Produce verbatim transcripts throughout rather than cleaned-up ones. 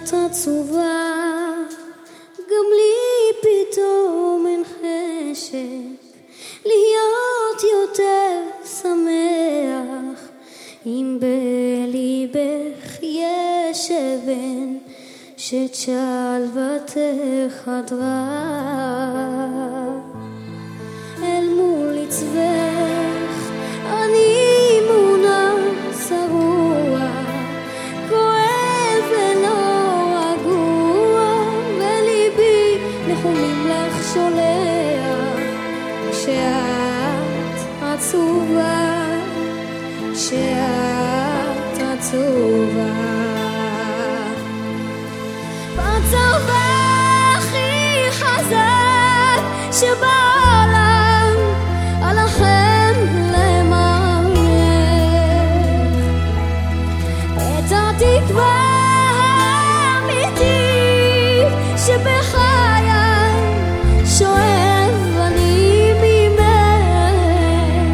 כשאת עצובה, גם לי פתאום אין חשק להיות יותר שמח. אם בליבך יש אבן שאת שלוותך חדרה, אל מול עצבך אני מונע שרוע, כואב ולא רגוע, וליבי נחומים לך שולח כשאת עצובה, כשאת עצובה. בצבא הכי חזק שבעולם עליכם למענך, את התקווה האמיתית שבחיי שואב אני ממך.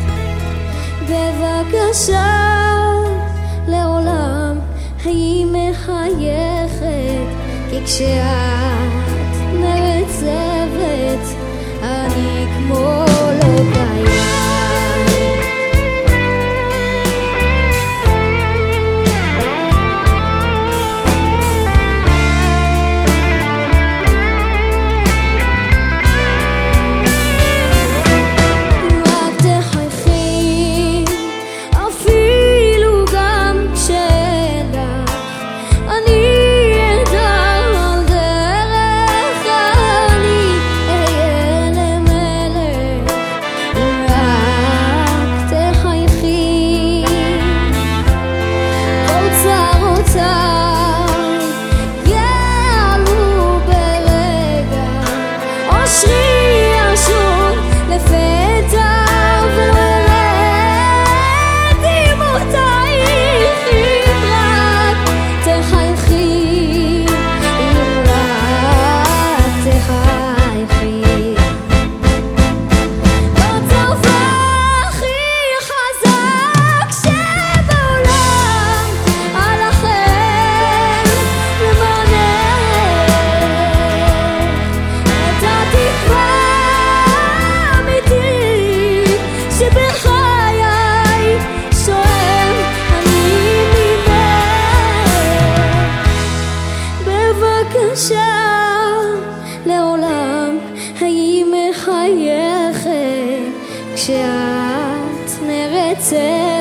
בבקשה לעולם היי מחייכת, כי כשאת נרצבת אני כמו לא קיים. לעולם היי מחייכת כשאת נרצבת